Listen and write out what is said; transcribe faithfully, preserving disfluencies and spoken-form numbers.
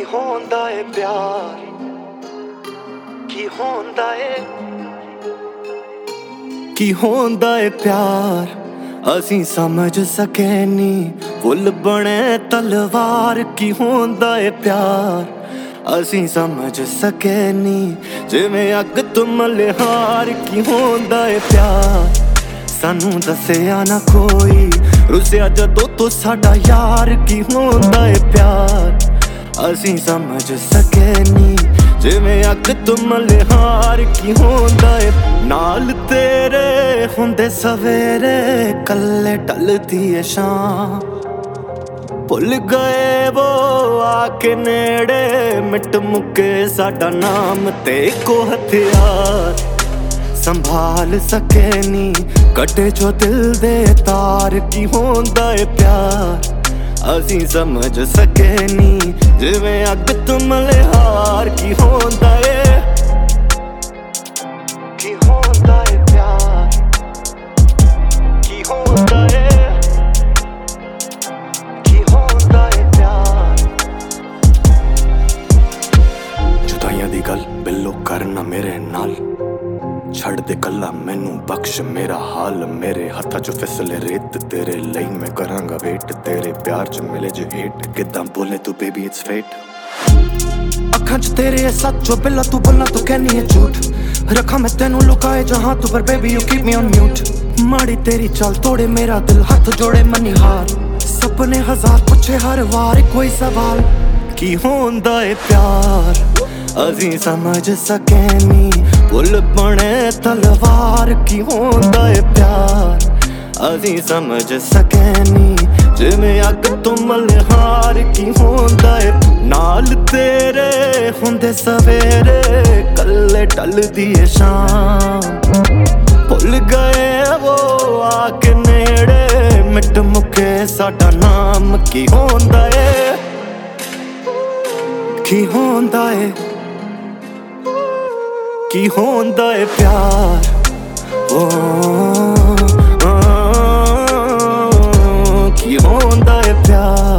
होंदा है प्यार, की होंदा है, की होंदा है प्यार। असीं समझ सके नी फुल बने तलवार, की होंदा है प्यार। असीं समझ सके नी जिवें अग तुम लिहार, की होंदा है प्यार। सानू दस्सिया ना कोई रुसिया जदों तो साडा यार, की होंदा है प्यार। असीं समझ सके नी जिवें अग तुम लिहार, की होंदा है। नाल तेरे हुंदे सवेरे कल्ले ढलदी है शाम, भुल गए वो आके नेड़े मिट मुके साडा नाम ते को हथियार। संभाल सके नी कटे जो दिल दे तार, की होंदा है प्यार। असीं समझ सके नी जिवें अग तुम लिहार, की होंदा है, की होंदा है प्यार, की होंदा है, की होंदा है प्यार। जुदाइयां दी गल बिल्लो करना मेरे नाल, छड़ दे कला मैनू बख्श मेरा हाल। मेरे हत्था च फिसले रेत तेरे लई मैं करांगा वेट, तेरे प्यार च मिले जे हेट किदां बोले तू बेबी इट्स फेट। अखां च तेरे है सच जो बिल्ला तू बोलना तू कहनी है झूठ, रखा मैं तेनू लुकाए जहां तू पर baby you keep me on mute. माड़ी तेरी चाल तोड़े मेरा दिल हाथ जोड़े मनी हार, सपने हजार पूछे हर वार कोई सवाल, की होंदा है प्यार। असीं समझ सके नी फुल बने तलवार, की होंदा है प्यार। असीं समझ सके नी जिवें अग तुम लिहार, की होंदा है। नाल तेरे हुंदे सवेरे कल्ले ढलदी है शाम, भुल गए वो आके नेड़े मिट मुके साडा नाम, की होंदा है, की होंदा है, की होंदा है प्यार। ओ, ओ, ओ, की होंदा है प्यार।